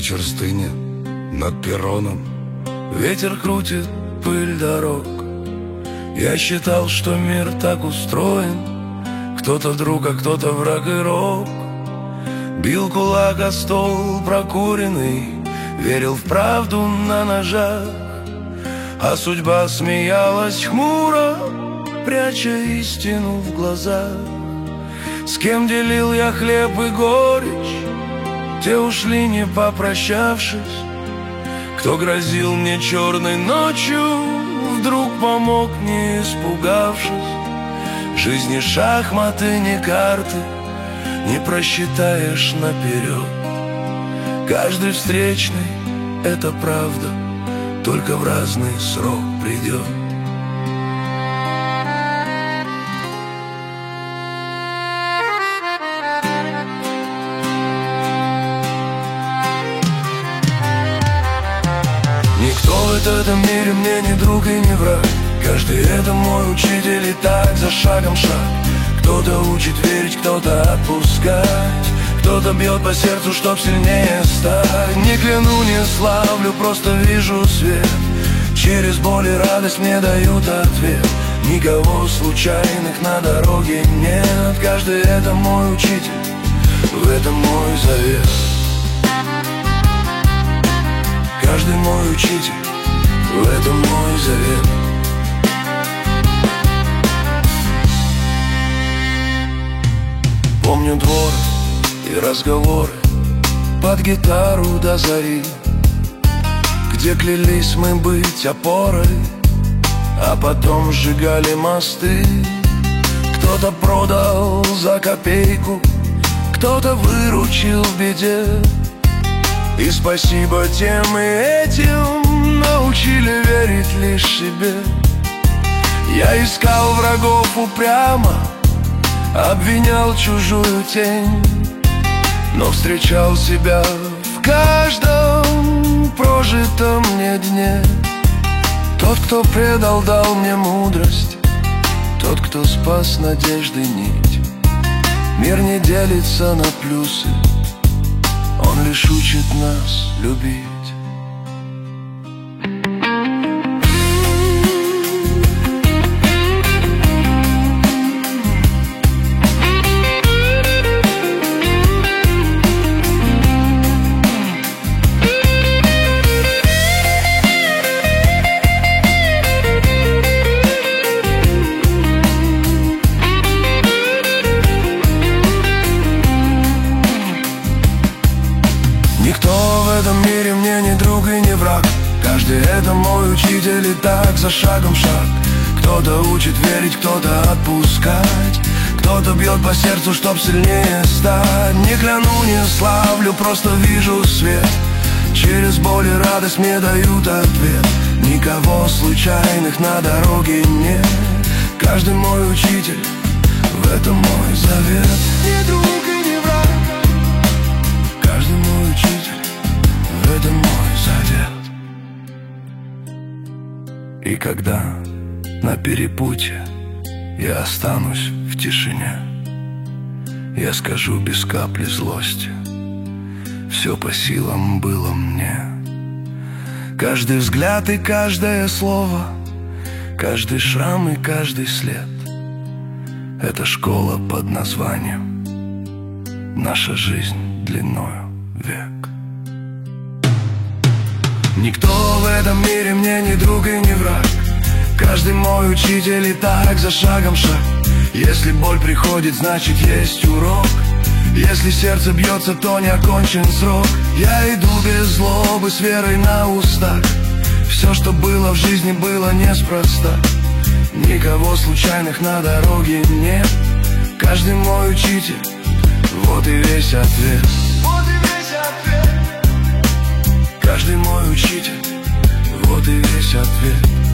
вечер стынет над перроном, ветер крутит пыль дорог. Я считал, что мир так устроен, кто-то друг, а кто-то враг и рок. Бил кулак о стол прокуренный, верил в правду на ножах, а судьба смеялась хмуро, пряча истину в глазах. С кем делил я хлеб и горечь, те ушли, не попрощавшись. Кто грозил мне черной ночью, вдруг помог, не испугавшись. Жизни шахматы, не карты, не просчитаешь наперед. Каждый встречный — это правда, только в разный срок придет. Никто в этом мире мне не друг и не враг. Каждый — это мой учитель, и так за шагом шаг. Кто-то учит верить, кто-то отпускать, кто-то бьет по сердцу, чтоб сильнее стать. Не кляну, не славлю, просто вижу свет. Через боль и радость мне дают ответ. Никого случайных на дороге нет. Каждый — это мой учитель, в этом мой завет. Каждый мой учитель, в этом мой завет. Помню двор и разговоры под гитару до зари, где клялись мы быть опорой, а потом сжигали мосты. Кто-то продал за копейку, кто-то выручил в беде. И спасибо тем и этим, научили верить лишь себе. Я искал врагов упрямо, обвинял чужую тень, но встречал себя в каждом прожитом мне дне. Тот, кто предал, дал мне мудрость, тот, кто спас надежды нить. Мир не делится на плюсы, он лишь учит нас любить. Никто в этом мире мне не друг и не враг. Каждый — это мой учитель, и так за шагом шаг. Кто-то учит верить, кто-то отпускать, кто-то бьет по сердцу, чтоб сильнее стать. Не кляну, не славлю, просто вижу свет. Через боль и радость мне дают ответ. Никого случайных на дороге нет. Каждый мой учитель, в этом мой завет. Не друг и не враг. Каждый мой учитель, в этом мой завет. И когда на перепутье я останусь в тишине, я скажу без капли злости: все по силам было мне. Каждый взгляд и каждое слово, каждый шрам и каждый след — это школа под названием «Наша жизнь длиною век». Никто в этом мире мне не друг и не враг. Каждый мой учитель, и так за шагом шаг. Если боль приходит, значит есть урок. Если сердце бьется, то не окончен срок. Я иду без злобы, с верой на устах. Все, что было в жизни, было неспроста. Никого случайных на дороге нет. Каждый мой учитель, вот и весь ответ. Вот и весь ответ. Каждый мой учитель, вот и весь ответ.